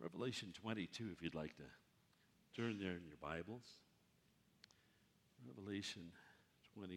Revelation 22, if you'd like to turn there in your Bibles. Revelation 22.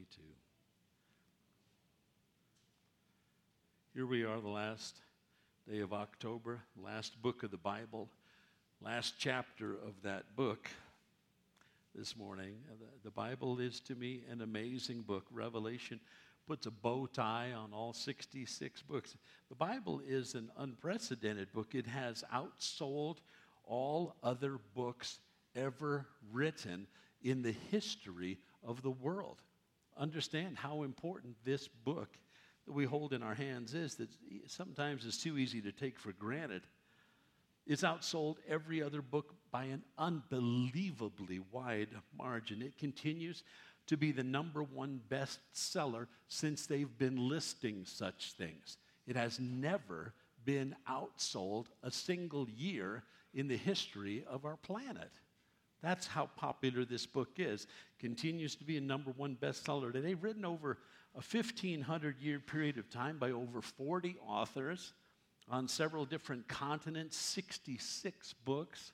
Here we are, the last day of October, last book of the Bible, last chapter of that book this morning. The Bible is, to me, an amazing book. Revelation puts a bow tie on all 66 books. The Bible is an unprecedented book. It has outsold all other books ever written in the history of the world. Understand how important this book that we hold in our hands is, that sometimes it's too easy to take for granted. It's outsold every other book by an unbelievably wide margin. It continues to be the number one bestseller since they've been listing such things. It has never been outsold a single year in the history of our planet. That's how popular this book is. Continues to be a number one bestseller today, written over a 1,500-year period of time by over 40 authors on several different continents, 66 books,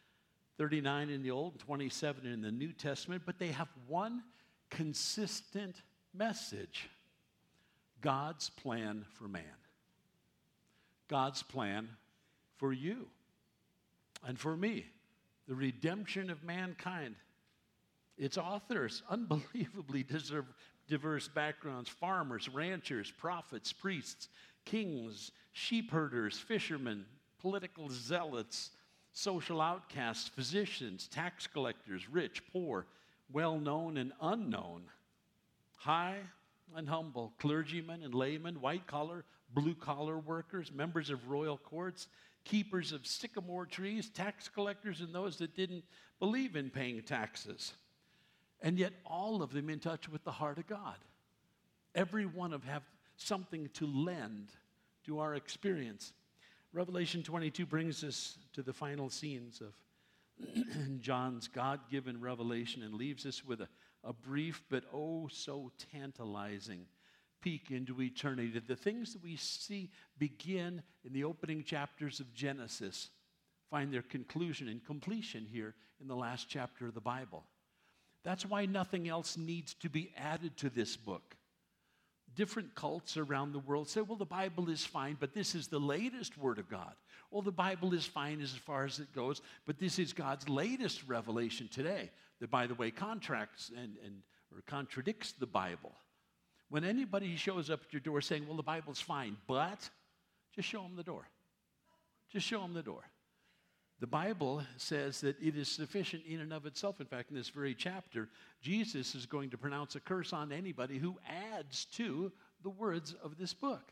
39 in the Old and 27 in the New Testament, but they have one consistent message: God's plan for man. God's plan for you and for me. The redemption of mankind. Its authors, unbelievably diverse backgrounds: farmers, ranchers, prophets, priests, kings, sheep herders, fishermen, political zealots, social outcasts, physicians, tax collectors, rich, poor, well-known and unknown, high and humble, clergymen and laymen, white-collar, blue-collar workers, members of royal courts, keepers of sycamore trees, tax collectors, and those that didn't believe in paying taxes. And yet all of them in touch with the heart of God. Every one of them have something to lend to our experience. Revelation 22 brings us to the final scenes of John's God-given revelation and leaves us with a brief but oh so tantalizing peek into eternity. The things that we see begin in the opening chapters of Genesis find their conclusion and completion here in the last chapter of the Bible. That's why nothing else needs to be added to this book. Different cults around the world say, well, the Bible is fine, but this is the latest Word of God. Well, the Bible is fine as far as it goes, but this is God's latest revelation today, that, by the way, contracts or contradicts the Bible. When anybody shows up at your door saying, well, the Bible's fine, but, just show them the door. Just show them the door. The Bible says that it is sufficient in and of itself. In fact, in this very chapter, Jesus is going to pronounce a curse on anybody who adds to the words of this book.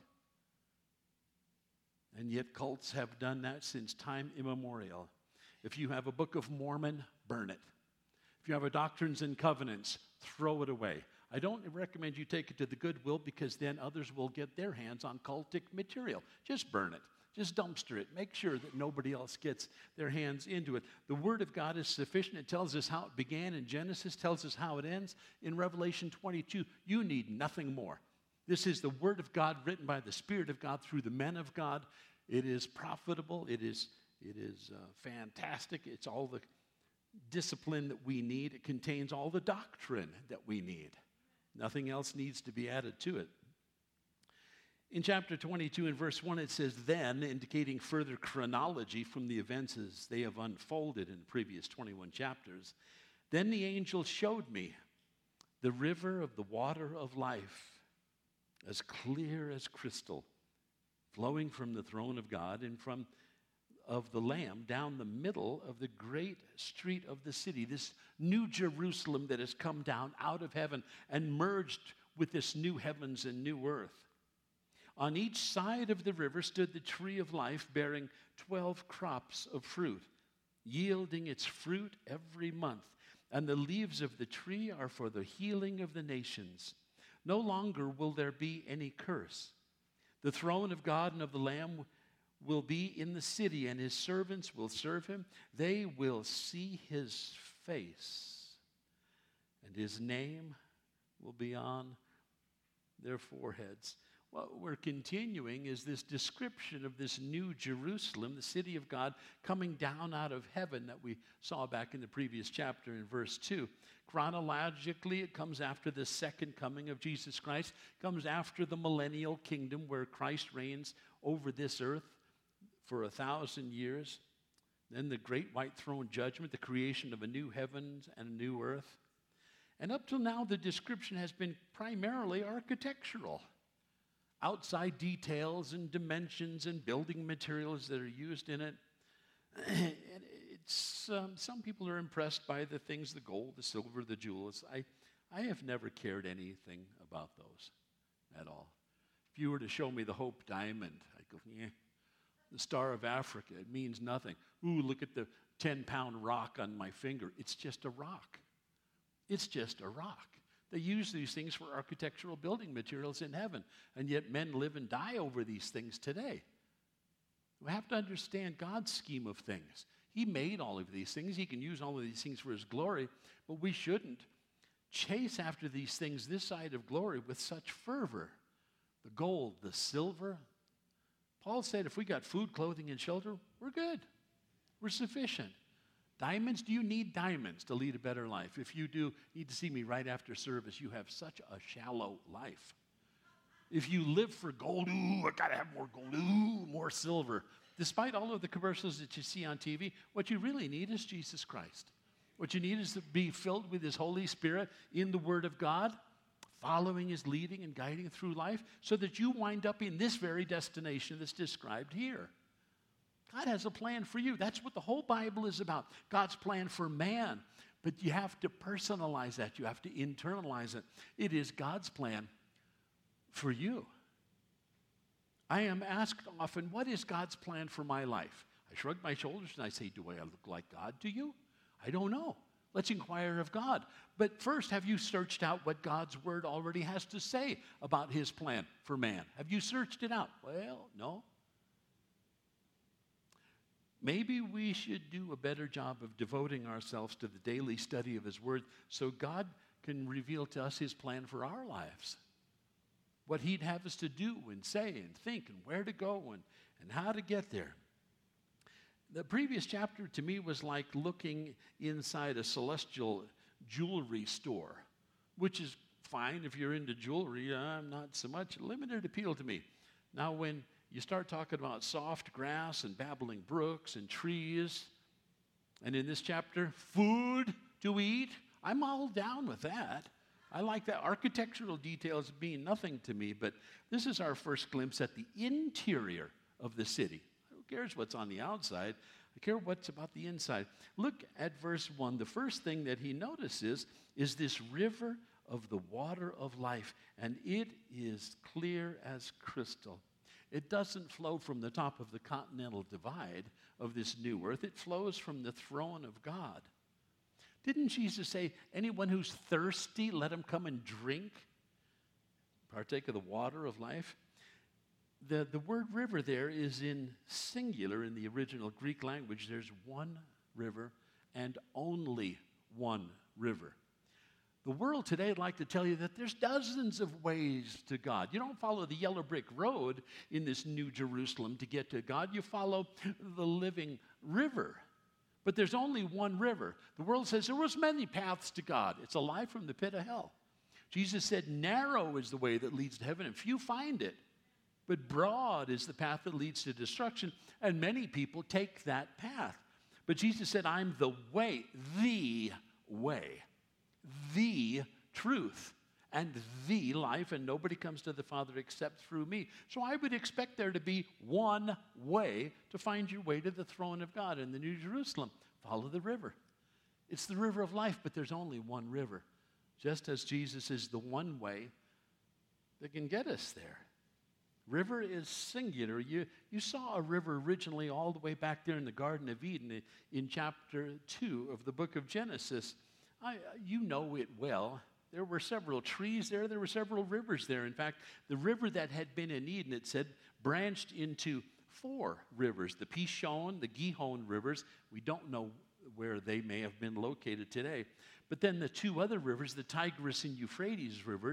And yet cults have done that since time immemorial. If you have a Book of Mormon, burn it. If you have a Doctrines and Covenants, throw it away. I don't recommend you take it to the Goodwill, because then others will get their hands on cultic material. Just burn it. Just dumpster it. Make sure that nobody else gets their hands into it. The Word of God is sufficient. It tells us how it began in Genesis, tells us how it ends in Revelation 22. You need nothing more. This is the Word of God written by the Spirit of God through the men of God. It is profitable. It is fantastic. It's all the discipline that we need. It contains all the doctrine that we need. Nothing else needs to be added to it. In chapter 22 and verse 1, it says, then, indicating further chronology from the events as they have unfolded in the previous 21 chapters, then the angel showed me the river of the water of life, as clear as crystal, flowing from the throne of God and from of the Lamb down the middle of the great street of the city, this new Jerusalem that has come down out of heaven and merged with this new heavens and new earth. On each side of the river stood the tree of life, bearing 12 crops of fruit, yielding its fruit every month. And the leaves of the tree are for the healing of the nations. No longer will there be any curse. The throne of God and of the Lamb will be in the city, and his servants will serve him. They will see his face, and his name will be on their foreheads. what we're continuing is this description of this new Jerusalem, the city of God, coming down out of heaven that we saw back in the previous chapter in verse 2. Chronologically, it comes after the second coming of Jesus Christ, comes after the millennial kingdom where Christ reigns over this earth for 1,000 years. Then the great white throne judgment, the creation of a new heavens and a new earth. And up till now, the description has been primarily architectural. Outside details and dimensions and building materials that are used in it. And it's, some people are impressed by the things, the gold, the silver, the jewels. I have never cared anything about those at all. If you were to show me the Hope Diamond, I'd go, yeah. The Star of Africa, it means nothing. Ooh, look at the 10-pound rock on my finger. It's just a rock. It's just a rock. They use these things for architectural building materials in heaven, and yet men live and die over these things today. We have to understand God's scheme of things. He made all of these things. He can use all of these things for His glory, but we shouldn't chase after these things this side of glory with such fervor. The gold, the silver. Paul said if we got food, clothing, and shelter, we're good. We're sufficient. Diamonds, do you need diamonds to lead a better life? If you do, you need to see me right after service. You have such a shallow life. If you live for gold, ooh, I got to have more gold, ooh, more silver. Despite all of the commercials that you see on TV, what you really need is Jesus Christ. What you need is to be filled with His Holy Spirit in the Word of God, following His leading and guiding through life so that you wind up in this very destination that's described here. God has a plan for you. That's what the whole Bible is about, God's plan for man. But you have to personalize that. You have to internalize it. It is God's plan for you. I am asked often, what is God's plan for my life? I shrug my shoulders and I say, do I look like God to you? I don't know. Let's inquire of God. But first, have you searched out what God's Word already has to say about His plan for man? Have you searched it out? Well, no. Maybe we should do a better job of devoting ourselves to the daily study of His Word so God can reveal to us His plan for our lives. What He'd have us to do and say and think and where to go and how to get there. The previous chapter to me was like looking inside a celestial jewelry store, which is fine if you're into jewelry. Not so much. Limited appeal to me. Now when you start talking about soft grass and babbling brooks and trees, and in this chapter, food to eat, I'm all down with that. I like that. Architectural details mean nothing to me, but this is our first glimpse at the interior of the city. Who cares what's on the outside? I care what's about the inside. Look at verse 1. The first thing that he notices is this river of the water of life, and it is clear as crystal. It doesn't flow from the top of the continental divide of this new earth. It flows from the throne of God. Didn't Jesus say, anyone who's thirsty, let him come and drink, partake of the water of life? The word river there is in singular in the original Greek language. There's one river and only one river. The world today would like to tell you that there's dozens of ways to God. You don't follow the yellow brick road in this new Jerusalem to get to God. You follow the living river. But there's only one river. The world says there was many paths to God. It's a lie from the pit of hell. Jesus said narrow is the way that leads to heaven, and few find it. But broad is the path that leads to destruction, and many people take that path. But Jesus said, I'm the way, the truth, and the life, and nobody comes to the Father except through me. So I would expect there to be one way to find your way to the throne of God in the New Jerusalem. Follow the river. It's the river of life, but there's only one river. Just as Jesus is the one way that can get us there. River is singular. You saw a river originally all the way back there in the Garden of Eden in chapter 2 of the book of Genesis. You know it well. There were several trees there. There were several rivers there. In fact, the river that had been in Eden, it said, branched into 4 rivers. The Pishon, the Gihon rivers. We don't know where they may have been located today. But then the 2 other rivers, the Tigris and Euphrates rivers,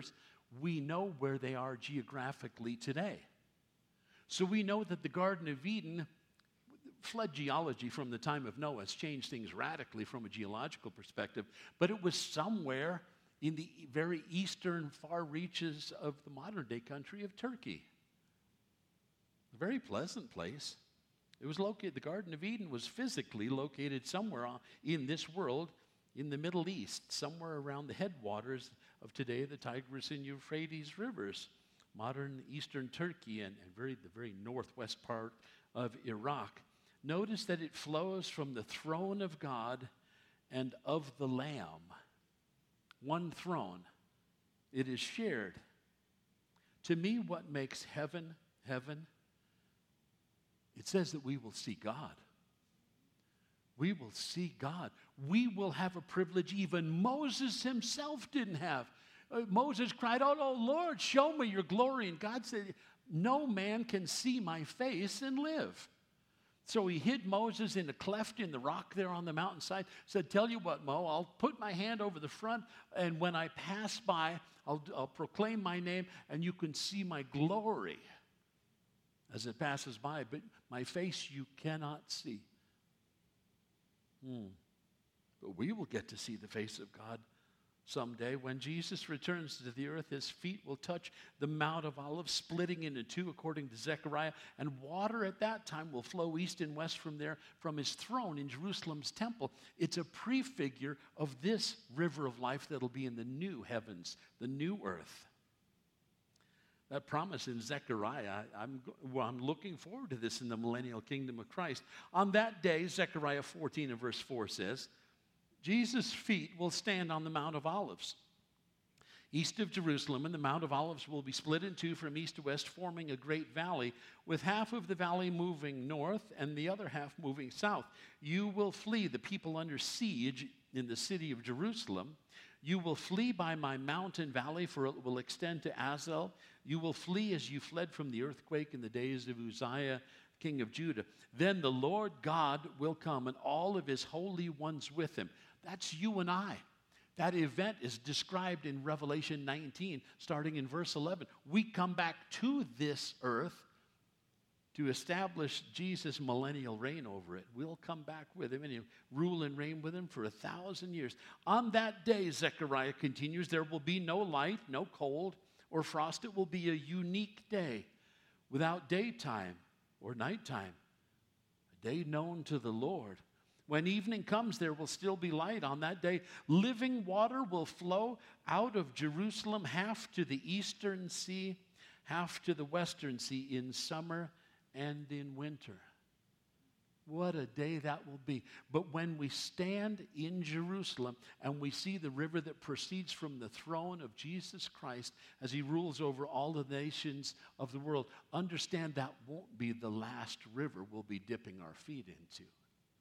we know where they are geographically today. So we know that the Garden of Eden, flood geology from the time of Noah has changed things radically from a geological perspective, but it was somewhere in the very eastern far reaches of the modern-day country of Turkey. A very pleasant place. It was located, the Garden of Eden was physically located somewhere in this world, in the Middle East, somewhere around the headwaters of today the Tigris and Euphrates rivers, modern eastern Turkey and the very northwest part of Iraq. Notice that it flows from the throne of God and of the Lamb. One throne. It is shared. To me, what makes heaven, heaven, it says that we will see God. We will see God. We will have a privilege even Moses himself didn't have. Moses cried out, "Oh Lord, show me your glory." And God said, "No man can see my face and live." So he hid Moses in a cleft in the rock there on the mountainside, said, "Tell you what, Mo, I'll put my hand over the front, and when I pass by, I'll proclaim my name, and you can see my glory as it passes by, but my face you cannot see." But we will get to see the face of God someday. When Jesus returns to the earth, his feet will touch the Mount of Olives, splitting into two, according to Zechariah, and water at that time will flow east and west from there, from his throne in Jerusalem's temple. It's a prefigure of this river of life that'll be in the new heavens, the new earth. That promise in Zechariah, I'm looking forward to this in the millennial kingdom of Christ. On that day, Zechariah 14 and verse 4 says, Jesus' feet will stand on the Mount of Olives, east of Jerusalem, and the Mount of Olives will be split in two from east to west, forming a great valley, with half of the valley moving north and the other half moving south. You will flee, the people under siege in the city of Jerusalem. You will flee by my mountain valley, for it will extend to Azel. You will flee as you fled from the earthquake in the days of Uzziah, king of Judah. Then the Lord God will come, and all of his holy ones with him. That's you and I. That event is described in Revelation 19, starting in verse 11. We come back to this earth to establish Jesus' millennial reign over it. We'll come back with him and he'll rule and reign with him for 1,000 years. On that day, Zechariah continues, there will be no light, no cold or frost. It will be a unique day without daytime or nighttime, a day known to the Lord. When evening comes, there will still be light on that day. Living water will flow out of Jerusalem, half to the eastern sea, half to the western sea, in summer and in winter. What a day that will be. But when we stand in Jerusalem and we see the river that proceeds from the throne of Jesus Christ as he rules over all the nations of the world, understand that won't be the last river we'll be dipping our feet into.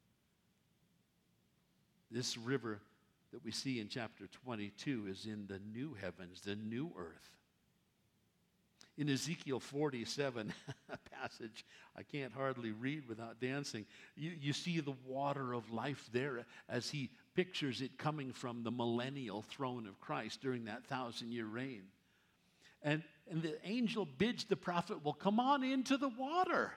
This river that we see in chapter 22 is in the new heavens, the new earth. In Ezekiel 47, a passage I can't hardly read without dancing, you see the water of life there as he pictures it coming from the millennial throne of Christ during that 1,000-year reign. And the angel bids the prophet, well, come on into the water.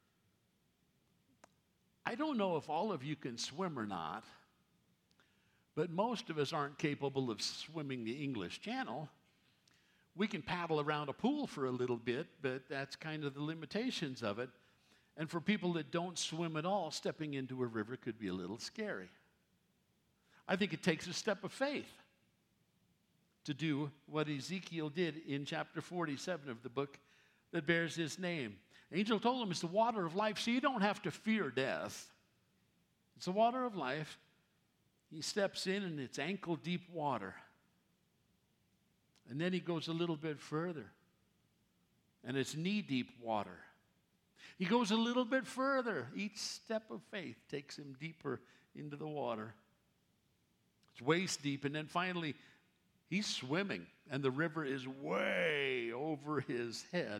I don't know if all of you can swim or not, but most of us aren't capable of swimming the English Channel. We can paddle around a pool for a little bit, but that's kind of the limitations of it. And for people that don't swim at all, stepping into a river could be a little scary. I think it takes a step of faith to do what Ezekiel did in chapter 47 of the book that bears his name. Angel told him it's the water of life, so you don't have to fear death. It's the water of life. He steps in, and it's ankle-deep water. And then he goes a little bit further, and it's knee-deep water. He goes a little bit further. Each step of faith takes him deeper into the water. It's waist-deep, and then finally, he's swimming, and the river is way over his head.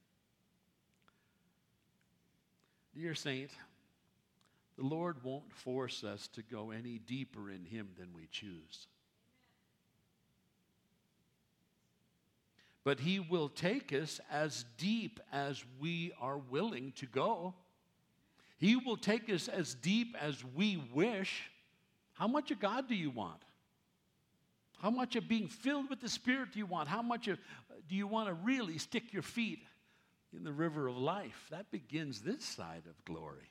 Dear saint, the Lord won't force us to go any deeper in him than we choose. but he will take us as deep as we are willing to go. He will take us as deep as we wish. How much of God do you want? How much of being filled with the Spirit do you want? How much do you want to really stick your feet in the river of life? That begins this side of glory.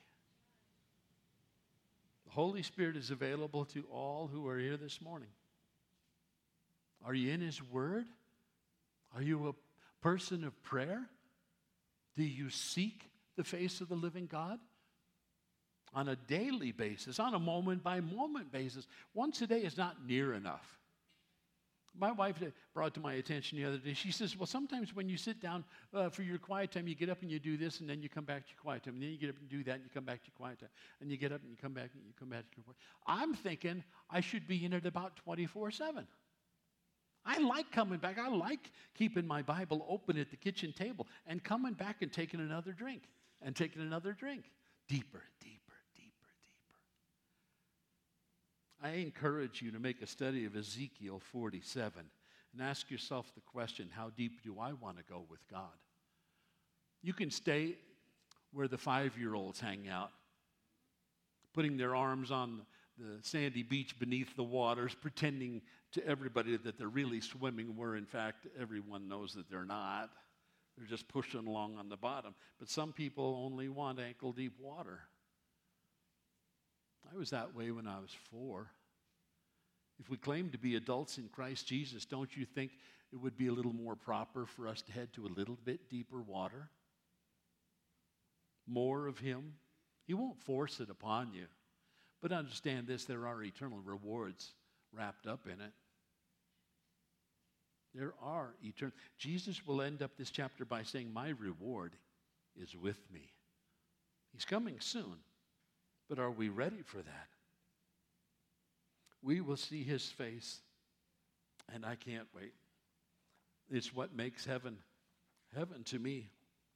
The Holy Spirit is available to all who are here this morning. Are you in His Word? Are you a person of prayer? Do you seek the face of the living God? On a daily basis, on a moment-by-moment basis. Once a day is not near enough. My wife brought to my attention the other day, she says, well, sometimes when you sit down for your quiet time, you get up and you do this, and then you come back to your quiet time, and then you get up and do that, and you come back to your quiet time, and you get up and you come back and you come back to your quiet time. I'm thinking I should be in it about 24/7. I like coming back. I like keeping my Bible open at the kitchen table and coming back and taking another drink and taking another drink. Deeper, deeper. I encourage you to make a study of Ezekiel 47 and ask yourself the question, how deep do I want to go with God? You can stay where the 5-year-olds hang out, putting their arms on the sandy beach beneath the waters, pretending to everybody that they're really swimming, where in fact everyone knows that they're not. They're just pushing along on the bottom. But some people only want ankle-deep water. I was that way when I was 4. If we claim to be adults in Christ Jesus, don't you think it would be a little more proper for us to head to a little bit deeper water? More of Him? He won't force it upon you. But understand this, there are eternal rewards wrapped up in it. There are eternal. Jesus will end up this chapter by saying, my reward is with me. He's coming soon. But are we ready for that? We will see His face, and I can't wait. It's what makes heaven to me.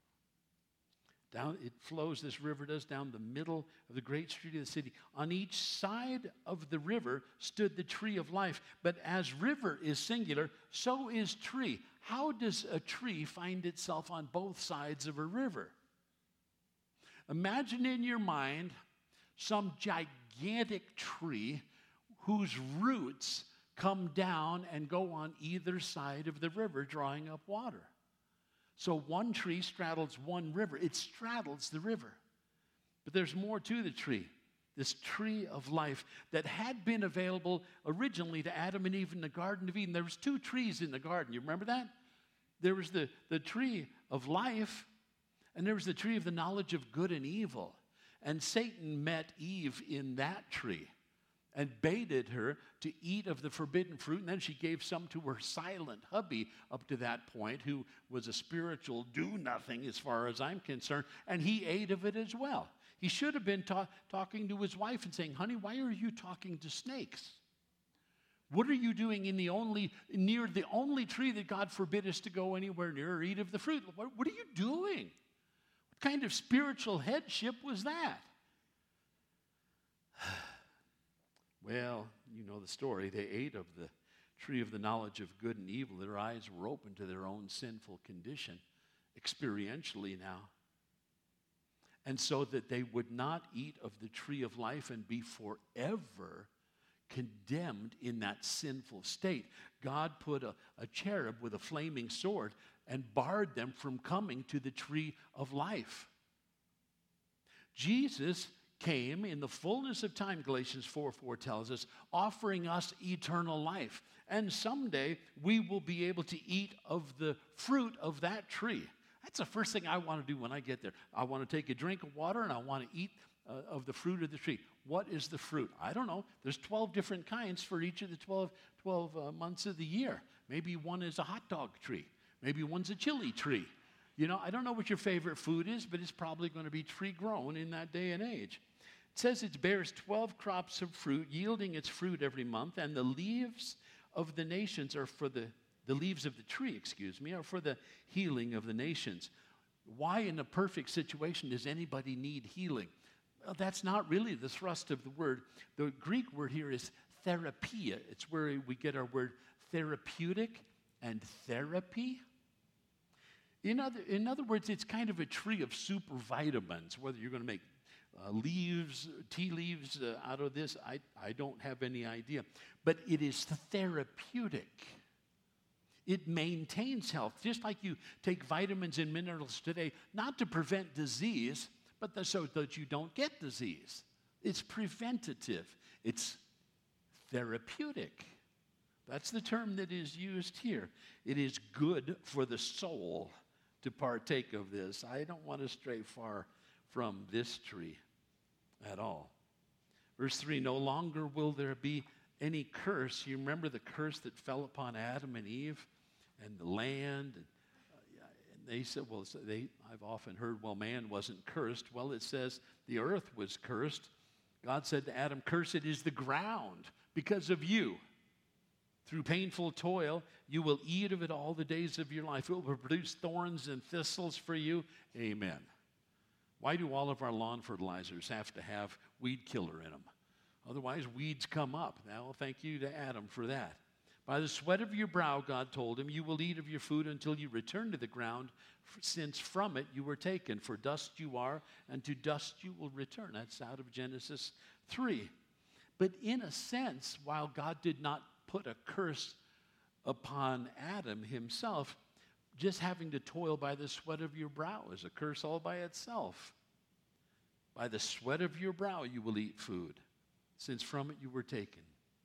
It flows, this river does, down the middle of the great street of the city. On each side of the river stood the tree of life. But as river is singular, so is tree. How does a tree find itself on both sides of a river? Imagine in your mind some gigantic tree whose roots come down and go on either side of the river, drawing up water. So one tree straddles one river. It straddles the river. But there's more to the tree, this tree of life that had been available originally to Adam and Eve in the Garden of Eden. There was 2 trees in the garden. You remember that? There was the tree of life, and there was the tree of the knowledge of good and evil. And Satan met Eve in that tree and baited her to eat of the forbidden fruit. And then she gave some to her silent hubby up to that point, who was a spiritual do-nothing as far as I'm concerned. And he ate of it as well. He should have been talking to his wife and saying, honey, why are you talking to snakes? What are you doing near the only tree that God forbid us to go anywhere near or eat of the fruit? What are you doing? What kind of spiritual headship was that? Well, you know the story. They ate of the tree of the knowledge of good and evil. Their eyes were open to their own sinful condition, experientially now. And so that they would not eat of the tree of life and be forever condemned in that sinful state. God put a cherub with a flaming sword and barred them from coming to the tree of life. Jesus came in the fullness of time, Galatians 4:4 tells us, offering us eternal life. And someday we will be able to eat of the fruit of that tree. That's the first thing I want to do when I get there. I want to take a drink of water and I want to eat of the fruit of the tree. What is the fruit? I don't know. There's 12 different kinds for each of the 12 months of the year. Maybe one is a hot dog tree. Maybe one's a chili tree. You know, I don't know what your favorite food is, but it's probably going to be tree grown in that day and age. It says it bears 12 crops of fruit, yielding its fruit every month, and the leaves of the nations are for the leaves of the tree, are for the healing of the nations. Why in a perfect situation does anybody need healing? Well, that's not really the thrust of the word. The Greek word here is therapia. It's where we get our word therapeutic and therapy. In other words, it's kind of a tree of super vitamins. Whether you're going to make tea leaves out of this, I don't have any idea. But it is therapeutic. It maintains health, just like you take vitamins and minerals today, not to prevent disease, but so that you don't get disease. It's preventative. It's therapeutic. That's the term that is used here. It is good for the soul to partake of this. I don't want to stray far from this tree at all. Verse 3, no longer will there be any curse. You remember the curse that fell upon Adam and Eve and the land? And they said, I've often heard, well, man wasn't cursed. Well, it says the earth was cursed. God said to Adam, cursed is the ground because of you. Through painful toil, you will eat of it all the days of your life. It will produce thorns and thistles for you. Amen. Why do all of our lawn fertilizers have to have weed killer in them? Otherwise, weeds come up. Now, thank you to Adam for that. By the sweat of your brow, God told him, you will eat of your food until you return to the ground, since from it you were taken. For dust you are, and to dust you will return. That's out of Genesis 3. But in a sense, while God did not put a curse upon Adam himself, just having to toil by the sweat of your brow is a curse all by itself. By the sweat of your brow you will eat food, since from it you were taken.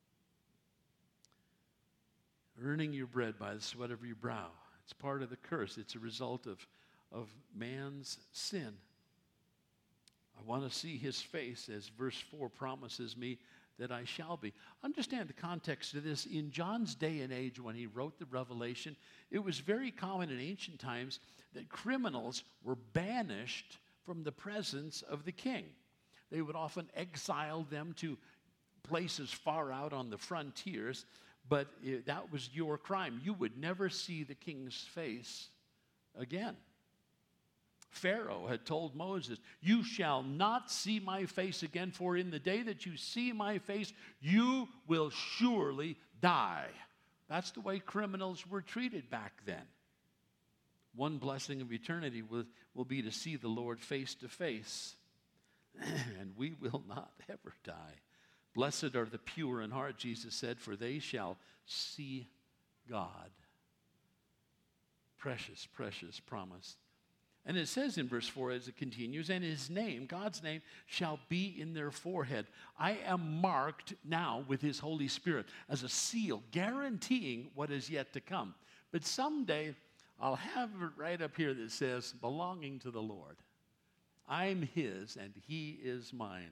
Earning your bread by the sweat of your brow. It's part of the curse. It's a result of man's sin. I want to see his face, as verse 4 promises me that I shall be. Understand the context of this. In John's day and age, when he wrote the Revelation, it was very common in ancient times that criminals were banished from the presence of the king. They would often exile them to places far out on the frontiers, but that was your crime. You would never see the king's face again. Pharaoh had told Moses, you shall not see my face again, for in the day that you see my face, you will surely die. That's the way criminals were treated back then. One blessing of eternity will be to see the Lord face to face, and we will not ever die. Blessed are the pure in heart, Jesus said, for they shall see God. Precious, precious promise. And it says in verse 4 as it continues, and his name, God's name, shall be in their forehead. I am marked now with his Holy Spirit as a seal, guaranteeing what is yet to come. But someday I'll have it right up here that says, belonging to the Lord. I'm his and he is mine.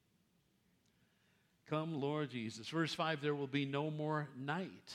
Come, Lord Jesus. Verse 5, there will be no more night.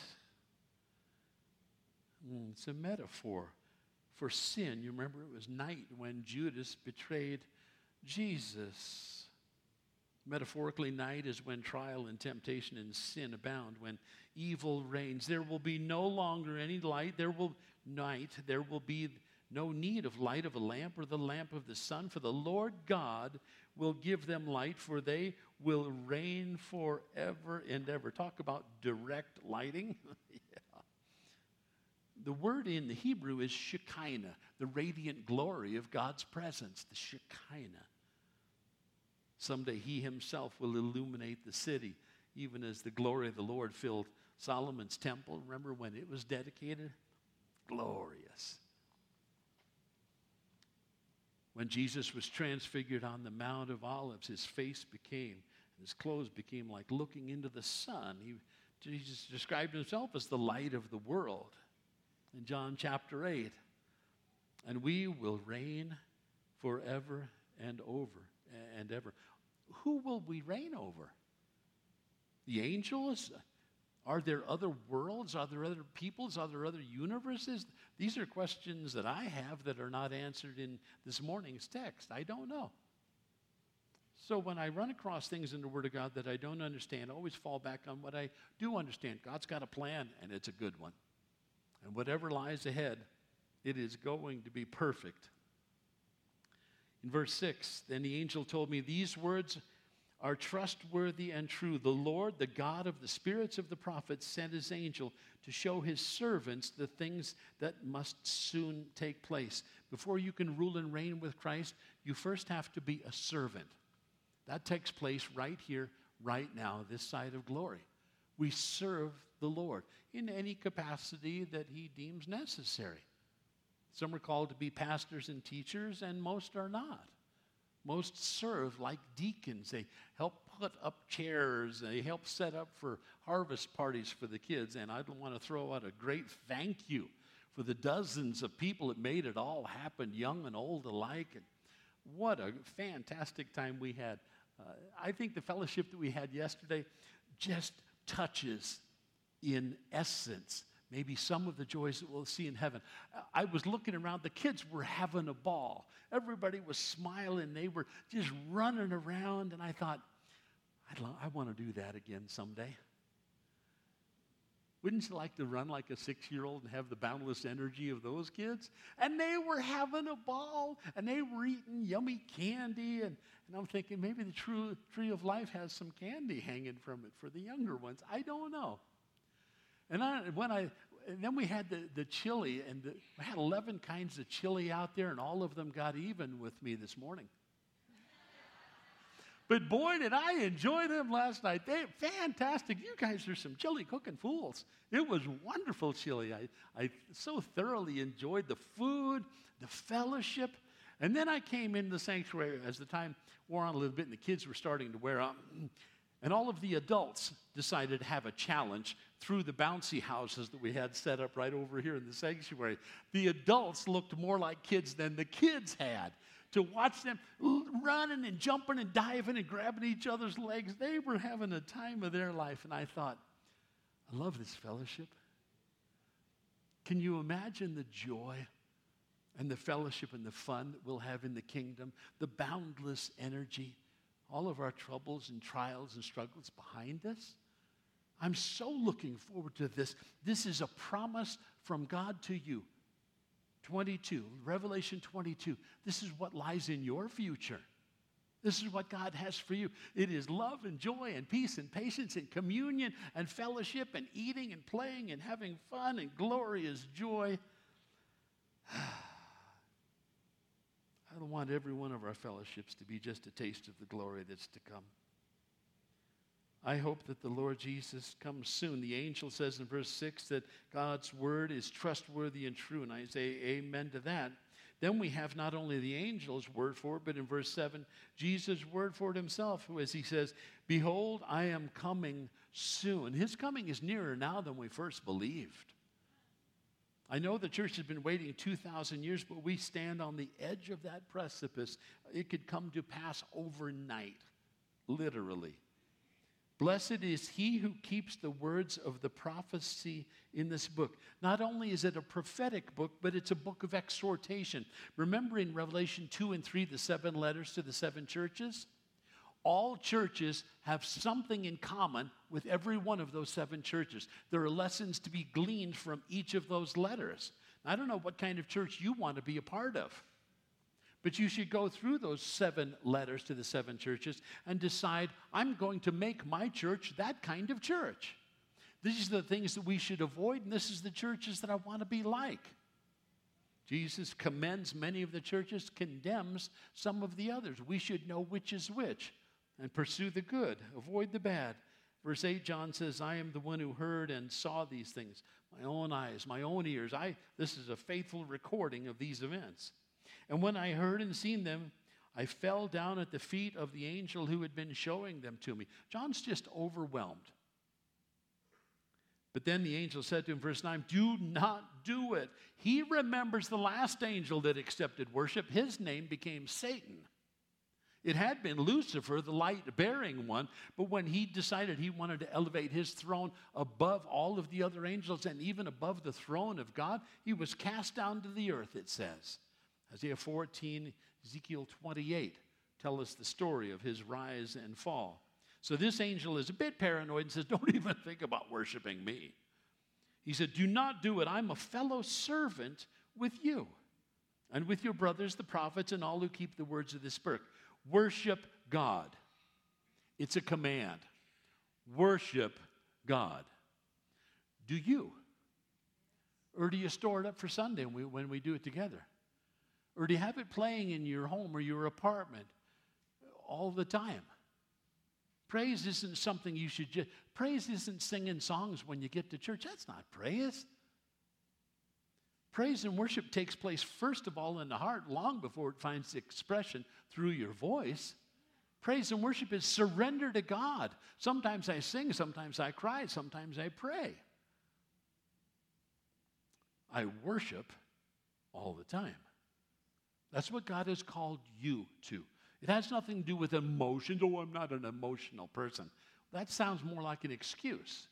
It's a metaphor for sin. You remember it was night when Judas betrayed Jesus. Metaphorically, night is when trial and temptation and sin abound, when evil reigns. There will be no longer any light. There will be no need of light of a lamp or the lamp of the sun, for the Lord God will give them light, for they will reign forever and ever. Talk about direct lighting. Yeah. The word in the Hebrew is Shekinah, the radiant glory of God's presence, the Shekinah. Someday he himself will illuminate the city, even as the glory of the Lord filled Solomon's temple. Remember when it was dedicated? Glorious. When Jesus was transfigured on the Mount of Olives, his face became, his clothes became like looking into the sun. Jesus described himself as the light of the world in John chapter 8. And we will reign forever and ever. Who will we reign over? The angels? Are there other worlds? Are there other peoples? Are there other universes? These are questions that I have that are not answered in this morning's text. I don't know. So when I run across things in the Word of God that I don't understand, I always fall back on what I do understand. God's got a plan, and it's a good one. And whatever lies ahead, it is going to be perfect. In verse 6, then the angel told me, these words are trustworthy and true. The Lord, the God of the spirits of the prophets, sent his angel to show his servants the things that must soon take place. Before you can rule and reign with Christ, you first have to be a servant. That takes place right here, right now, this side of glory. We serve the Lord in any capacity that he deems necessary. Some are called to be pastors and teachers, and most are not. Most serve like deacons. They help put up chairs. They help set up for harvest parties for the kids. And I want to throw out a great thank you for the dozens of people that made it all happen, young and old alike. And what a fantastic time we had. I think the fellowship that we had yesterday just touches, in essence, maybe some of the joys that we'll see in heaven. I was looking around. The kids were having a ball. Everybody was smiling. They were just running around. And I thought, I want to do that again someday. Wouldn't you like to run like a 6-year-old and have the boundless energy of those kids? And they were having a ball, and they were eating yummy candy. And I'm thinking maybe the tree of life has some candy hanging from it for the younger ones. I don't know. And then we had the chili, and we had 11 kinds of chili out there, and all of them got even with me this morning. But boy, did I enjoy them last night. They're fantastic. You guys are some chili cooking fools. It was wonderful chili. I so thoroughly enjoyed the food, the fellowship. And then I came into the sanctuary as the time wore on a little bit, and the kids were starting to wear out. And all of the adults decided to have a challenge through the bouncy houses that we had set up right over here in the sanctuary. The adults looked more like kids than the kids had. To watch them running and jumping and diving and grabbing each other's legs, they were having a time of their life. And I thought, I love this fellowship. Can you imagine the joy and the fellowship and the fun that we'll have in the kingdom? The boundless energy. All of our troubles and trials and struggles behind us. I'm so looking forward to this. This is a promise from God to you. 22, Revelation 22. This is what lies in your future. This is what God has for you. It is love and joy and peace and patience and communion and fellowship and eating and playing and having fun and glorious joy. I don't want every one of our fellowships to be just a taste of the glory that's to come. I hope that the Lord Jesus comes soon. The angel says in verse 6 that God's word is trustworthy and true, and I say amen to that. Then we have not only the angel's word for it, but in verse 7, Jesus' word for it himself, as he says, behold, I am coming soon. His coming is nearer now than we first believed. I know the church has been waiting 2,000 years, but we stand on the edge of that precipice. It could come to pass overnight, literally. Blessed is he who keeps the words of the prophecy in this book. Not only is it a prophetic book, but it's a book of exhortation. Remember in Revelation 2 and 3, the 7 letters to the 7 churches? All churches have something in common with every one of those 7 churches. There are lessons to be gleaned from each of those letters. I don't know what kind of church you want to be a part of, but you should go through those 7 letters to the 7 churches and decide, I'm going to make my church that kind of church. These are the things that we should avoid, and this is the churches that I want to be like. Jesus commends many of the churches, condemns some of the others. We should know which is which and pursue the good, avoid the bad. Verse 8, John says, I am the one who heard and saw these things. My own eyes, my own ears. This is a faithful recording of these events. And when I heard and seen them, I fell down at the feet of the angel who had been showing them to me. John's just overwhelmed. But then the angel said to him, verse 9, do not do it. He remembers the last angel that accepted worship. His name became Satan. It had been Lucifer, the light-bearing one, but when he decided he wanted to elevate his throne above all of the other angels and even above the throne of God, he was cast down to the earth, it says. Isaiah 14, Ezekiel 28 tell us the story of his rise and fall. So this angel is a bit paranoid and says, don't even think about worshiping me. He said, do not do it. I'm a fellow servant with you and with your brothers, the prophets, and all who keep the words of this book. Worship God. It's a command. Worship God. Do you? Or do you store it up for Sunday when we do it together? Or do you have it playing in your home or your apartment all the time? Praise isn't something you should just, praise isn't singing songs when you get to church. That's not praise. Praise and worship takes place, first of all, in the heart, long before it finds expression through your voice. Praise and worship is surrender to God. Sometimes I sing, sometimes I cry, sometimes I pray. I worship all the time. That's what God has called you to. It has nothing to do with emotions. Oh, I'm not an emotional person. That sounds more like an excuse.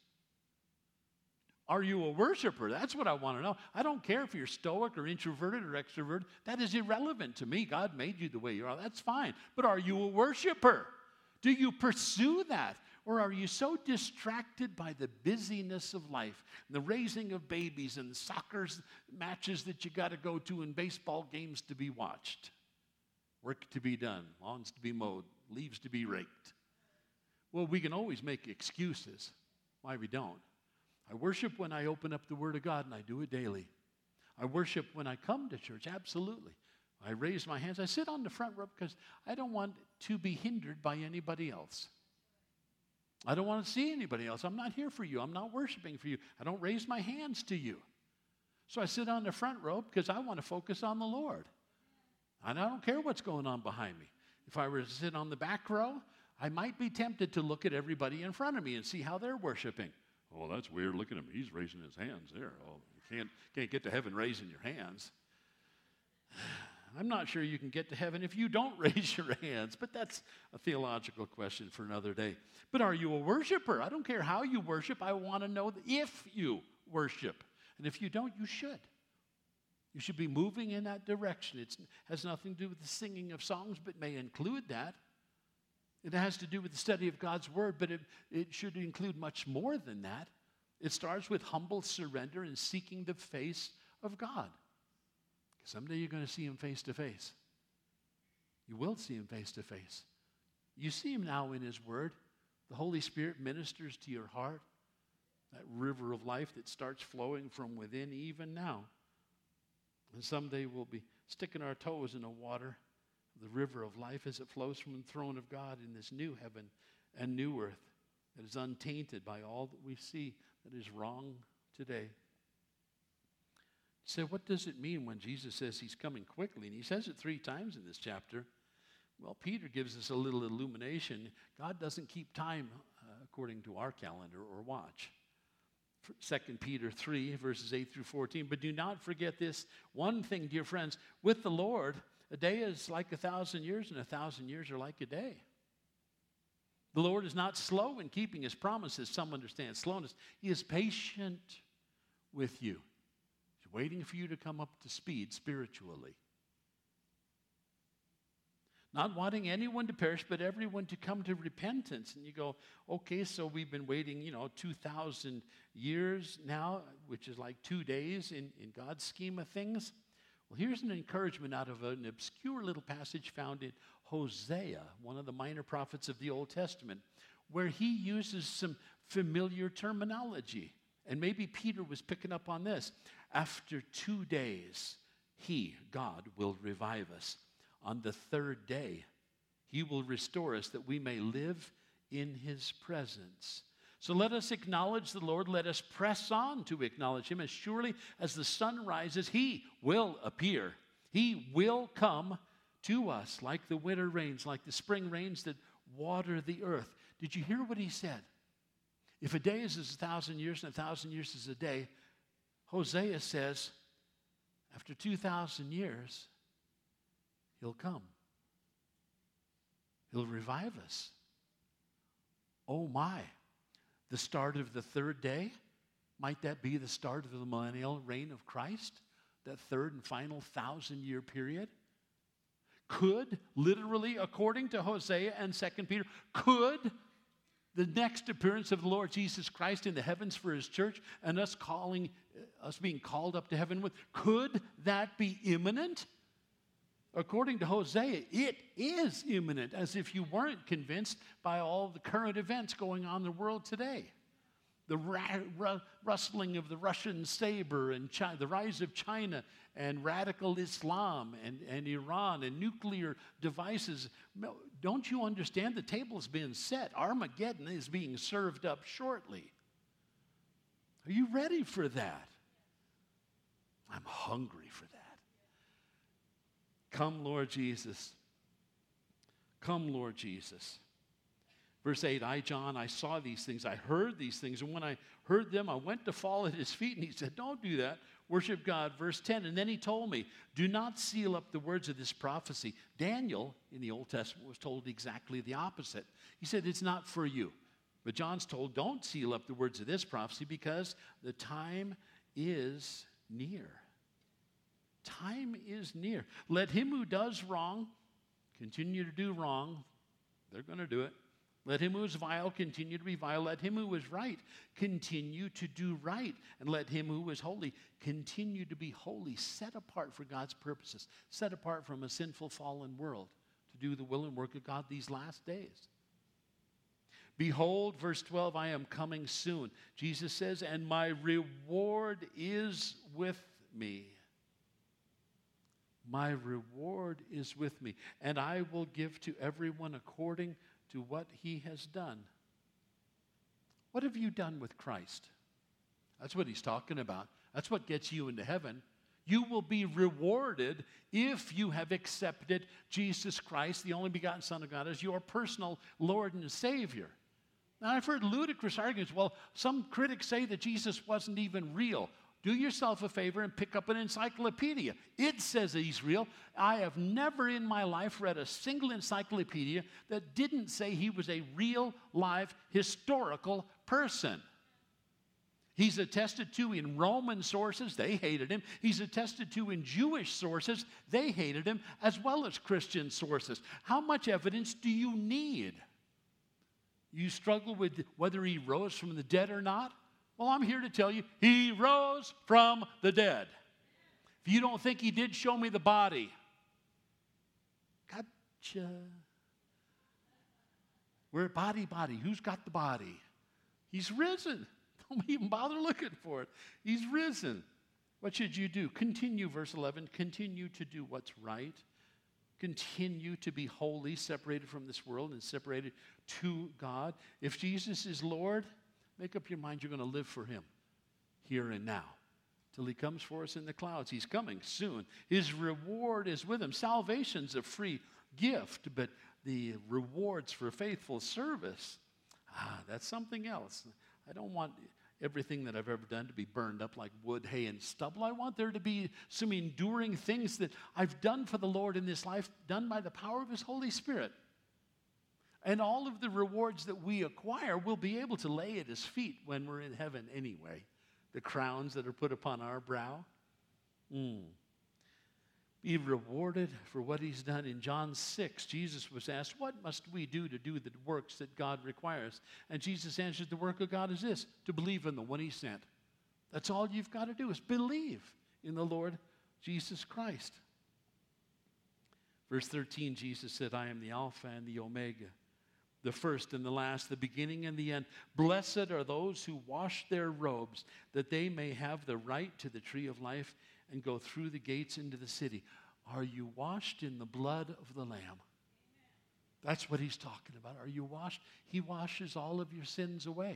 Are you a worshiper? That's what I want to know. I don't care if you're stoic or introverted or extroverted. That is irrelevant to me. God made you the way you are. That's fine. But are you a worshiper? Do you pursue that? Or are you so distracted by the busyness of life, and the raising of babies and the soccer matches that you got to go to and baseball games to be watched? Work to be done, lawns to be mowed, leaves to be raked. Well, we can always make excuses why we don't. I worship when I open up the Word of God, and I do it daily. I worship when I come to church, absolutely. I raise my hands. I sit on the front row because I don't want to be hindered by anybody else. I don't want to see anybody else. I'm not here for you. I'm not worshiping for you. I don't raise my hands to you. So I sit on the front row because I want to focus on the Lord. And I don't care what's going on behind me. If I were to sit on the back row, I might be tempted to look at everybody in front of me and see how they're worshiping. Oh, that's weird. Look at him. He's raising his hands there. Oh, you can't get to heaven raising your hands. I'm not sure you can get to heaven if you don't raise your hands, but that's a theological question for another day. But are you a worshiper? I don't care how you worship. I want to know if you worship. And if you don't, you should. You should be moving in that direction. It has nothing to do with the singing of songs, but may include that. It has to do with the study of God's Word, but it should include much more than that. It starts with humble surrender and seeking the face of God. Someday you're going to see Him face to face. You will see Him face to face. You see Him now in His Word. The Holy Spirit ministers to your heart, that river of life that starts flowing from within even now. And someday we'll be sticking our toes in the water, the river of life, as it flows from the throne of God in this new heaven and new earth that is untainted by all that we see that is wrong today. So what does it mean when Jesus says He's coming quickly? And He says it 3 times in this chapter. Well, Peter gives us a little illumination. God doesn't keep time according to our calendar or watch. 2 Peter 3, verses 8 through 14. But do not forget this one thing, dear friends. With the Lord, a day is like 1,000 years, and 1,000 years are like a day. The Lord is not slow in keeping His promises. Some understand slowness. He is patient with you. He's waiting for you to come up to speed spiritually. Not wanting anyone to perish, but everyone to come to repentance. And you go, okay, so we've been waiting, 2,000 years now, which is like 2 days in God's scheme of things. Well, here's an encouragement out of an obscure little passage found in Hosea, one of the minor prophets of the Old Testament, where he uses some familiar terminology. And maybe Peter was picking up on this. After 2 days, He, God, will revive us. On the 3rd day, He will restore us that we may live in His presence. So let us acknowledge the Lord. Let us press on to acknowledge Him. As surely as the sun rises, He will appear. He will come to us like the winter rains, like the spring rains that water the earth. Did you hear what He said? If a day is 1,000 years and 1,000 years is a day, Hosea says, after 2,000 years, He'll come. He'll revive us. Oh my. The start of the 3rd day? Might that be the start of the millennial reign of Christ? That 3rd and final 1,000-year period? Could, literally, according to Hosea and 2 Peter, could the next appearance of the Lord Jesus Christ in the heavens for His church and us being called up to heaven with, could that be imminent? According to Hosea, it is imminent, as if you weren't convinced by all the current events going on in the world today. The rustling of the Russian saber and the rise of China and radical Islam and Iran and nuclear devices. Don't you understand? The table's been set. Armageddon is being served up shortly. Are you ready for that? I'm hungry for that. Come, Lord Jesus. Come, Lord Jesus. Verse 8, I, John, I saw these things. I heard these things. And when I heard them, I went to fall at his feet. And he said, don't do that. Worship God. Verse 10, and then he told me, do not seal up the words of this prophecy. Daniel, in the Old Testament, was told exactly the opposite. He said, it's not for you. But John's told, don't seal up the words of this prophecy because the time is near. Time is near. Let him who does wrong continue to do wrong. They're going to do it. Let him who is vile continue to be vile. Let him who is right continue to do right. And let him who is holy continue to be holy, set apart for God's purposes, set apart from a sinful, fallen world to do the will and work of God these last days. Behold, verse 12, I am coming soon. Jesus says, and my reward is with me. My reward is with me, and I will give to everyone according to what he has done. What have you done with Christ? That's what he's talking about. That's what gets you into heaven. You will be rewarded if you have accepted Jesus Christ, the only begotten Son of God, as your personal Lord and Savior. Now, I've heard ludicrous arguments. Well, some critics say that Jesus wasn't even real. Do yourself a favor and pick up an encyclopedia. It says that he's real. I have never in my life read a single encyclopedia that didn't say he was a real, live, historical person. He's attested to in Roman sources. They hated him. He's attested to in Jewish sources. They hated him, as well as Christian sources. How much evidence do you need? You struggle with whether he rose from the dead or not? Well, I'm here to tell you, he rose from the dead. If you don't think he did, show me the body. Gotcha. We're body. Who's got the body? He's risen. Don't even bother looking for it. He's risen. What should you do? Continue, verse 11. Continue to do what's right. Continue to be holy, separated from this world and separated to God. If Jesus is Lord, make up your mind you're going to live for him here and now till he comes for us in the clouds. He's coming soon. His reward is with him. Salvation's a free gift, but the rewards for faithful service, that's something else. I don't want everything that I've ever done to be burned up like wood, hay, and stubble. I want there to be some enduring things that I've done for the Lord in this life, done by the power of his Holy Spirit. And all of the rewards that we acquire, we'll be able to lay at his feet when we're in heaven anyway. The crowns that are put upon our brow. Be rewarded for what he's done. In John 6, Jesus was asked, what must we do to do the works that God requires? And Jesus answered, the work of God is this, to believe in the one he sent. That's all you've got to do is believe in the Lord Jesus Christ. Verse 13, Jesus said, I am the Alpha and the Omega, the first and the last, the beginning and the end. Blessed are those who wash their robes, that they may have the right to the tree of life and go through the gates into the city. Are you washed in the blood of the Lamb? That's what he's talking about. Are you washed? He washes all of your sins away.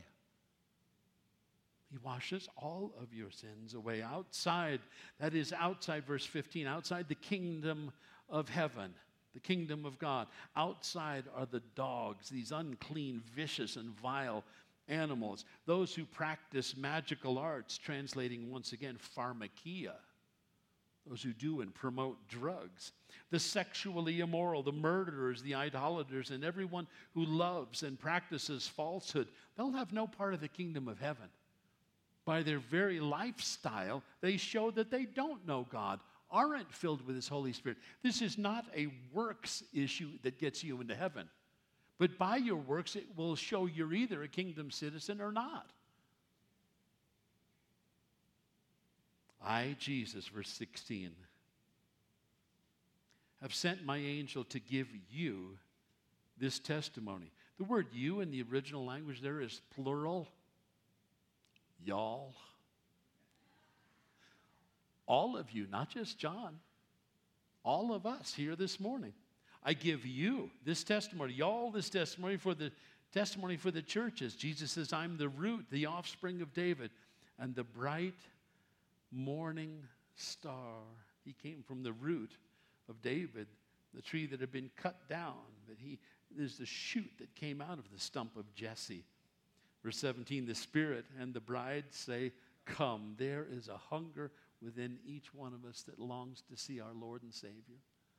He washes all of your sins away. Outside, that is outside, verse 15, outside the kingdom of heaven, the kingdom of God. Outside are the dogs, these unclean, vicious, and vile animals. Those who practice magical arts, translating once again, pharmakia. Those who do and promote drugs. The sexually immoral, the murderers, the idolaters, and everyone who loves and practices falsehood, they'll have no part of the kingdom of heaven. By their very lifestyle, they show that they don't know God, aren't filled with his Holy Spirit. This is not a works issue that gets you into heaven. But by your works, it will show you're either a kingdom citizen or not. I, Jesus, verse 16, have sent my angel to give you this testimony. The word you in the original language there is plural. Y'all. All of you, not just John. All of us here this morning. I give you this testimony, y'all this testimony for the churches. Jesus says, I'm the root, the offspring of David, and the bright morning star. He came from the root of David, the tree that had been cut down, but there's the shoot that came out of the stump of Jesse. Verse 17, the Spirit and the bride say, come. There is a hunger within each one of us that longs to see our Lord and Savior,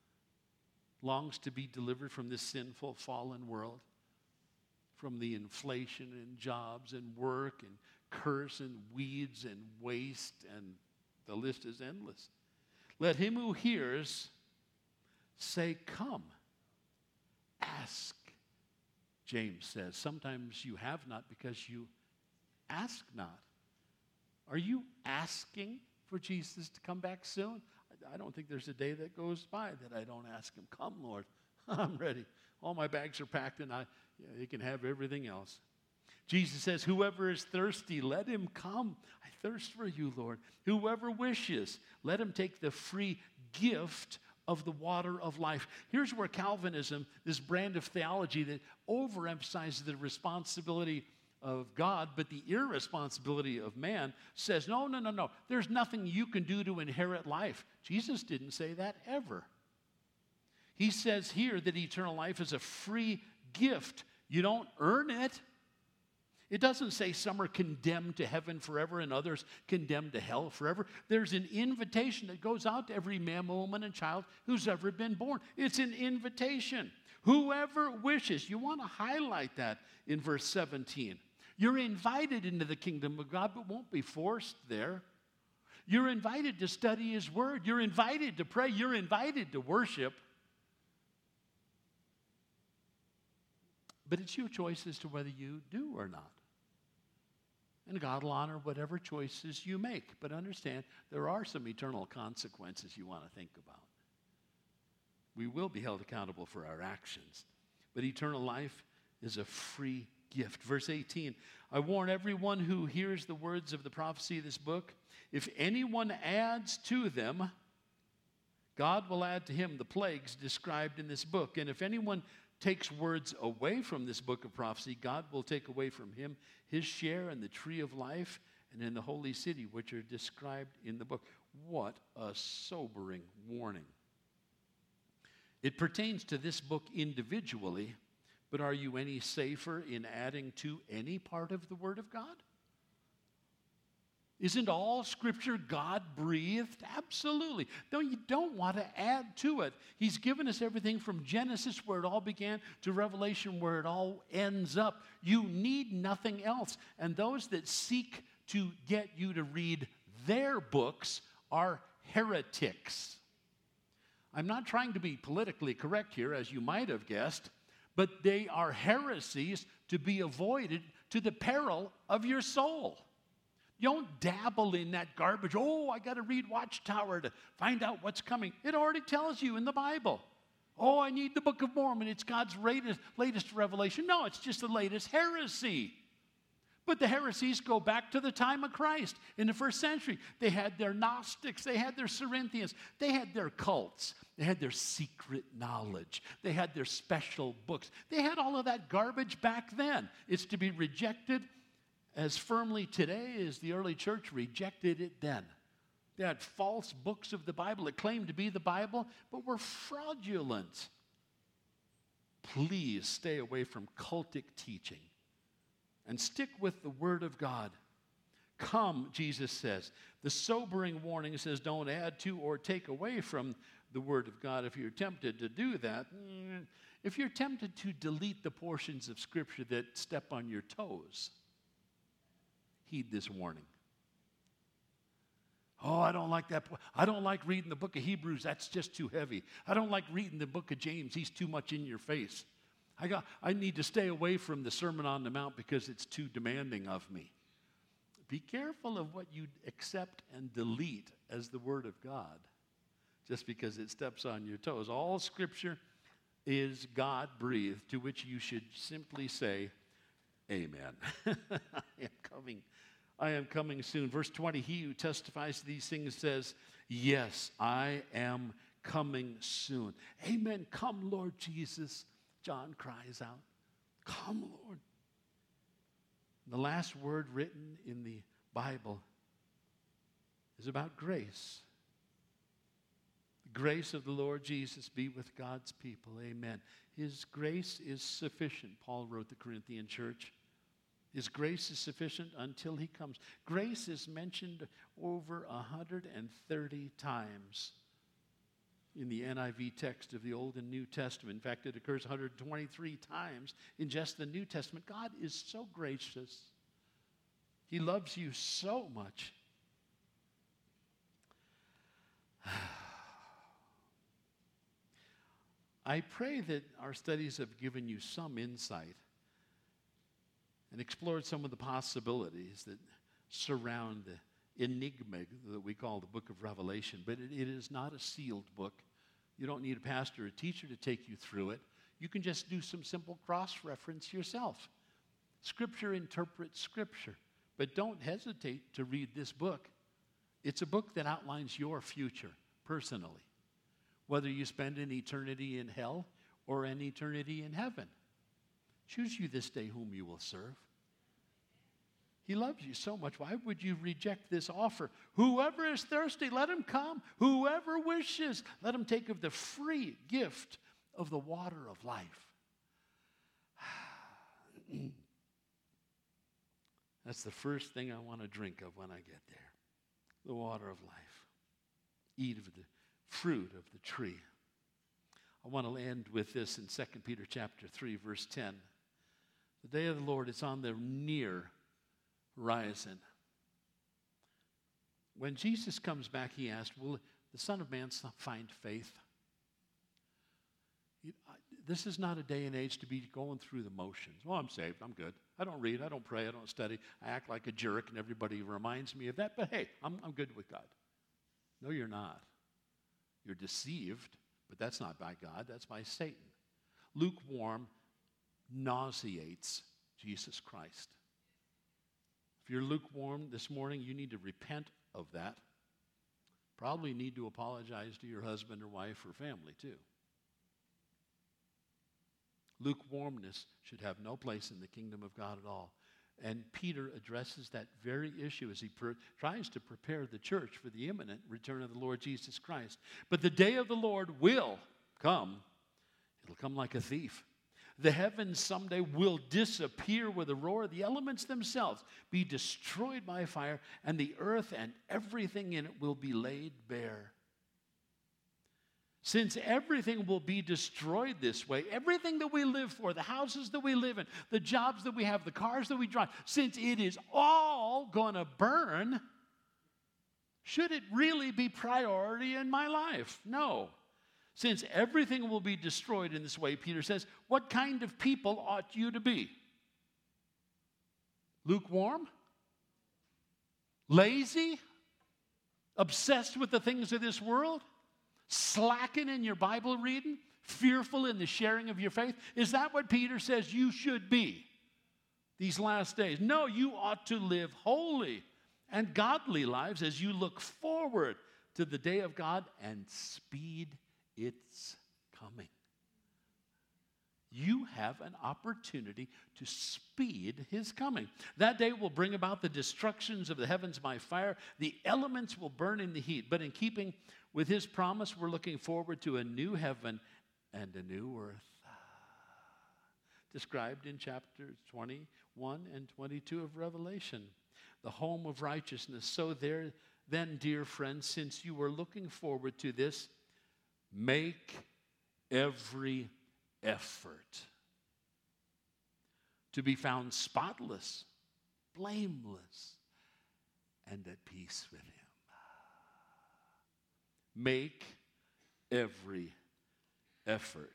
longs to be delivered from this sinful, fallen world, from the inflation in jobs and work and curse and weeds and waste, and the list is endless. Let him who hears say, come. Ask, James says. Sometimes you have not because you ask not. Are you asking for Jesus to come back soon? I don't think there's a day that goes by that I don't ask him, come, Lord, I'm ready. All my bags are packed and you can have everything else. Jesus says, whoever is thirsty, let him come. I thirst for you, Lord. Whoever wishes, let him take the free gift of the water of life. Here's where Calvinism, this brand of theology that overemphasizes the responsibility of God, but the irresponsibility of man, says, no. There's nothing you can do to inherit life. Jesus didn't say that ever. He says here that eternal life is a free gift. You don't earn it. It doesn't say some are condemned to heaven forever and others condemned to hell forever. There's an invitation that goes out to every man, woman, and child who's ever been born. It's an invitation. Whoever wishes. You want to highlight that in verse 17. You're invited into the kingdom of God, but won't be forced there. You're invited to study his word. You're invited to pray. You're invited to worship. But it's your choice as to whether you do or not. And God will honor whatever choices you make. But understand, there are some eternal consequences you want to think about. We will be held accountable for our actions. But eternal life is a free gift. Verse 18, I warn everyone who hears the words of the prophecy of this book, if anyone adds to them, God will add to him the plagues described in this book. And if anyone takes words away from this book of prophecy, God will take away from him his share in the tree of life and in the holy city, which are described in the book. What a sobering warning. It pertains to this book individually, but are you any safer in adding to any part of the Word of God? Isn't all Scripture God-breathed? Absolutely. Though you don't want to add to it. He's given us everything from Genesis, where it all began, to Revelation, where it all ends up. You need nothing else. And those that seek to get you to read their books are heretics. I'm not trying to be politically correct here, as you might have guessed, but they are heresies to be avoided to the peril of your soul. You don't dabble in that garbage. Oh, I got to read Watchtower to find out what's coming. It already tells you in the Bible. Oh, I need the Book of Mormon. It's God's latest revelation. No, it's just the latest heresy. But the heresies go back to the time of Christ. In the first century, they had their Gnostics, they had their Cerinthians, they had their cults, they had their secret knowledge, they had their special books. They had all of that garbage back then. It's to be rejected as firmly today as the early church rejected it then. They had false books of the Bible that claimed to be the Bible, but were fraudulent. Please stay away from cultic teaching and stick with the Word of God. Come, Jesus says. The sobering warning says don't add to or take away from the Word of God. If you're tempted to do that, if you're tempted to delete the portions of Scripture that step on your toes, heed this warning. Oh, I don't like that. I don't like reading the book of Hebrews. That's just too heavy. I don't like reading the book of James. He's too much in your face. I need to stay away from the Sermon on the Mount because it's too demanding of me. Be careful of what you accept and delete as the Word of God. just because it steps on your toes. All Scripture is God-breathed, to which you should simply say, amen. I am coming soon. Verse 20, he who testifies to these things says, yes, I am coming soon. Amen. Come, Lord Jesus. John cries out, come, Lord. The last word written in the Bible is about grace. The grace of the Lord Jesus be with God's people. Amen. His grace is sufficient, Paul wrote the Corinthian church. His grace is sufficient until he comes. Grace is mentioned over 130 times in the NIV text of the Old and New Testament. In fact, it occurs 123 times in just the New Testament. God is so gracious. He loves you so much. I pray that our studies have given you some insight and explored some of the possibilities that surround the enigma that we call the book of Revelation. But it is not a sealed book. You don't need a pastor or a teacher to take you through it. You can just do some simple cross-reference yourself. Scripture interprets Scripture. But don't hesitate to read this book. It's a book that outlines your future personally, whether you spend an eternity in hell or an eternity in heaven. Choose you this day whom you will serve. He loves you so much. Why would you reject this offer? Whoever is thirsty, let him come. Whoever wishes, let him take of the free gift of the water of life. That's the first thing I want to drink of when I get there. The water of life. Eat of the fruit of the tree. I want to end with this in 2 Peter chapter 3, verse 10. The day of the Lord is on the near horizon. When Jesus comes back, he asked, will the Son of Man find faith? This is not a day and age to be going through the motions. Well, I'm saved. I'm good. I don't read. I don't pray. I don't study. I act like a jerk, and everybody reminds me of that. But hey, I'm good with God. No, you're not. You're deceived, but that's not by God. That's by Satan. Lukewarm nauseates Jesus Christ. If you're lukewarm this morning, you need to repent of that. Probably need to apologize to your husband or wife or family too. Lukewarmness should have no place in the kingdom of God at all. And Peter addresses that very issue as he tries to prepare the church for the imminent return of the Lord Jesus Christ. But the day of the Lord will come. It'll come like a thief. The heavens someday will disappear with a roar. The elements themselves be destroyed by fire, and the earth and everything in it will be laid bare. Since everything will be destroyed this way, everything that we live for, the houses that we live in, the jobs that we have, the cars that we drive, since it is all going to burn, should it really be priority in my life? No. Since everything will be destroyed in this way, Peter says, what kind of people ought you to be? Lukewarm? Lazy? Obsessed with the things of this world? Slacking in your Bible reading? Fearful in the sharing of your faith? Is that what Peter says you should be these last days? No, you ought to live holy and godly lives as you look forward to the day of God and speed its coming. You have an opportunity to speed his coming. That day will bring about the destructions of the heavens by fire. The elements will burn in the heat. But in keeping with his promise, we're looking forward to a new heaven and a new earth. Described in chapters 21 and 22 of Revelation. The home of righteousness. So there, then, dear friends, since you are looking forward to this, make every effort to be found spotless, blameless, and at peace with him. Make every effort.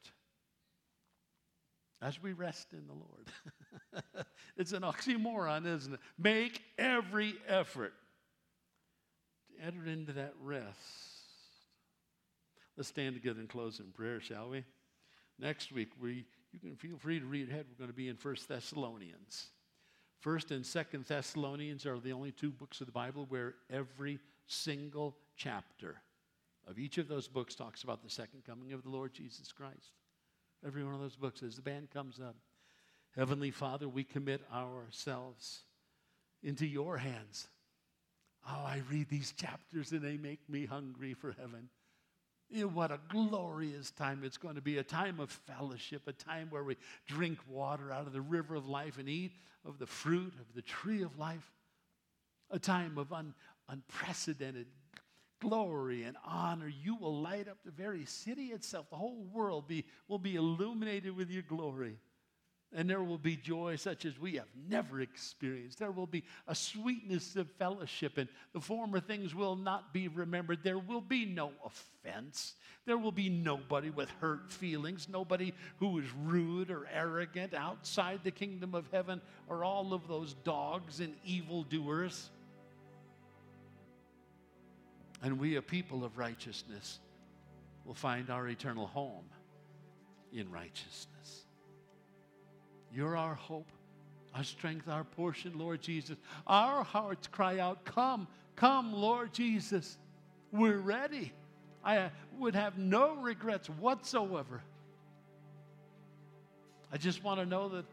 As we rest in the Lord. It's an oxymoron, isn't it? Make every effort to enter into that rest. Let's stand together and close in prayer, shall we? Next week, you can feel free to read ahead. We're going to be in 1 Thessalonians. 1 and 2 Thessalonians are the only two books of the Bible where every single chapter of each of those books talks about the second coming of the Lord Jesus Christ. Every one of those books, as the band comes up. Heavenly Father, we commit ourselves into your hands. Oh, I read these chapters and they make me hungry for heaven. You know, what a glorious time it's going to be, a time of fellowship, a time where we drink water out of the river of life and eat of the fruit of the tree of life, a time of unprecedented glory and honor. You will light up the very city itself. The whole world will be illuminated with your glory. And there will be joy such as we have never experienced. There will be a sweetness of fellowship, and the former things will not be remembered. There will be no offense. There will be nobody with hurt feelings, nobody who is rude or arrogant outside the kingdom of heaven, or all of those dogs and evildoers. And we, a people of righteousness, will find our eternal home in righteousness. You're our hope, our strength, our portion, Lord Jesus. Our hearts cry out, come, come, Lord Jesus. We're ready. I would have no regrets whatsoever. I just want to know that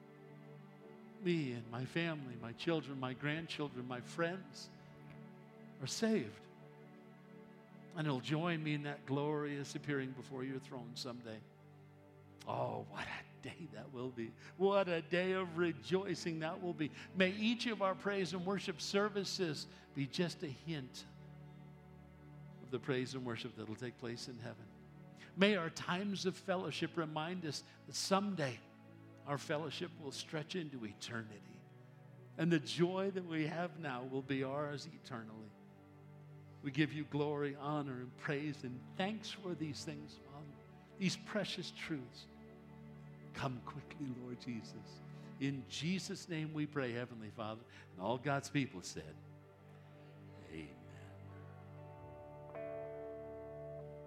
me and my family, my children, my grandchildren, my friends are saved. And they'll join me in that glorious appearing before your throne someday. Oh, what a day that will be. What a day of rejoicing that will be. May each of our praise and worship services be just a hint of the praise and worship that will take place in heaven. May our times of fellowship remind us that someday our fellowship will stretch into eternity. And the joy that we have now will be ours eternally. We give you glory, honor, and praise, and thanks for these things, Father, these precious truths. Come quickly, Lord Jesus. In Jesus' name we pray, Heavenly Father. And all God's people said,